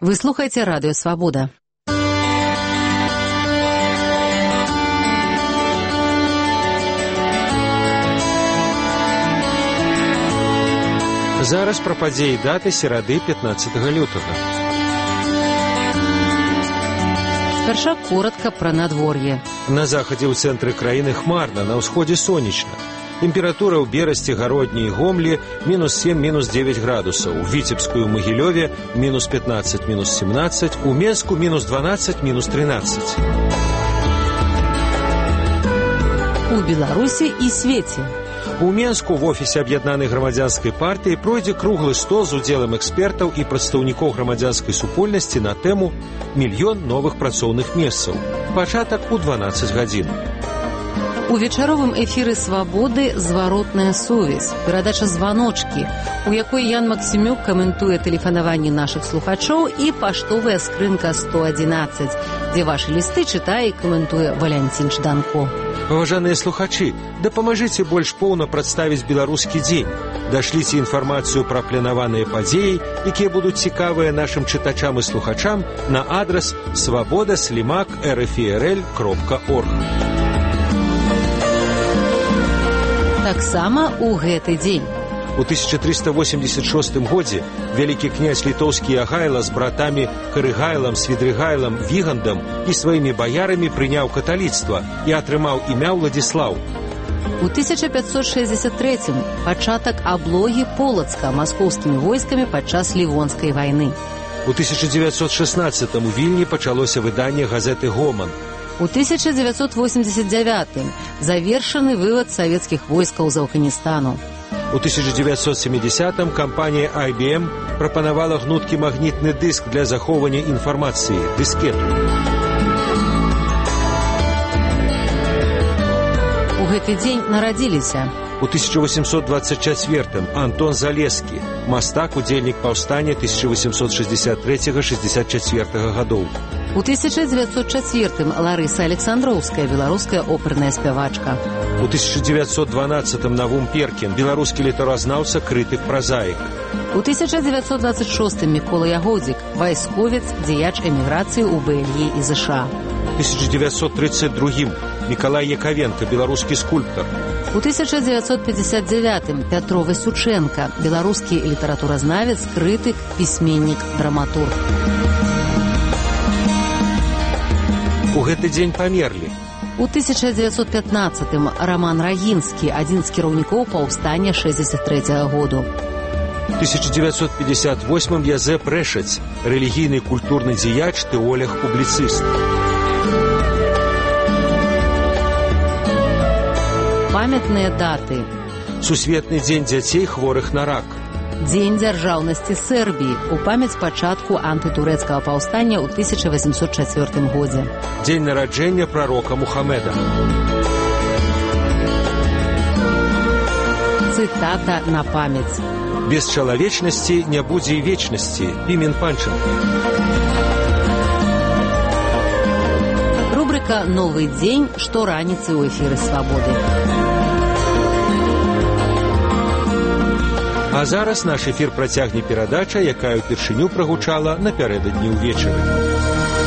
Вы слухаете радио «Свобода». Зараз пра падзеі даты серады 15 лютага. Спярша коротка пра надвор'е. На захадзе ў цэнтры краіны хмарна, на ўсходзе сонечна. Тэмпература ў Берасці, Гародні і Гомлі -7, -9 градусаў, у Віцебску і ў Магілёве -15, -17, у Менску -12, -13. У Беларусі і свеце. У Менску в офісе аб'яднанай грамадзянскай партыі пройдзе круглы стол з удзелам экспертаў і прадстаўнікоў грамадзянскай супольнасці на тэму «Мільён новых працоўных месцаў». Пачатак у 12 гадзін. У вечаровым эфіры «Свабоды» зваротная сувязь, перадача «Званочкі», у якой Ян Максімюк каментуе тэлефанаванні нашых слухачоў і паштовая скрынка 111, дзе вашы лісты чытае і каментуе Валянцін Жданко. Паважаныя слухачы, дапамажыце больш поўна прадставіць беларускі дзень. Дашліце інфармацыю пра планаваныя падзеі, якія будуць цікавыя нашым чытачам і слухачам на адрас svoboda@rfirl.org. Таксама у гэты дзень. У 1386 годзе вялікі князь літоўскі Ягайла з братамі Карыгайлам, Свідрыгайлам, Вігандам і сваімі баярамі прыняў каталіцтва і атрымаў імя Владзіслаў. У 1563 пачатак аблогі Полацка маскоўскімі войскамі падчас Лівонскай вайны. У 1916 у Вільні пачалося выданне газеты «Гоман». У 1989 завершаны вывад савецкіх войскаў з Афганістану. У 1970-м кампанія IBM прапанавала гнуткі магнітны дыск для захоўвання інфармацыі – дыскету. У гэты дзень нарадзіліся. У 1824-м Антон Залескі, мастак, удзельнік паўстання 1863-64 гадоў. У 1904-м Ларыса Александроўская, беларуская оперная спявачка. У 1912-м Навум Перкін, беларускі літаразнаўца, крытык, празаік. У 1926-м Мікола Ягодзік, вайсковец, дзеяч эміграцыі ў БЛЕ і ЗША. У 1932-м Мікалай Якавенка, беларускі скульптар. У 1959-м Пятро Васючэнка, беларускі літаратуразнавец, крытык, пісьменнік, драматург. У гэты дзень памерлі. У 1915-м Раман Рагінскі, адзін з кіраўнікоў паўстання 63-го году. У 1958-м Язэп Рэшаць, рэлігійны культурны дзеяч, тэолог, публіцыст. Памятныя даты. Сусветны дзень дзяцей, хворых на рак. Дзень дзяржаўнасці Сербіі у памяць пачатку антытурэцкага паўстання ў 1804 годзе. Дзень нараджэння прарока Мухамеда. Цытата на памяць. Без чалавечнасці не будзе і вечнасці. Пімен Панченко. Рубрика «Новы дзень» штораніцы ў эфіры «Свабоды». А зараз наш эфір працягне перадача, якая ўпершыню прагучала напярэдадні ўвечары.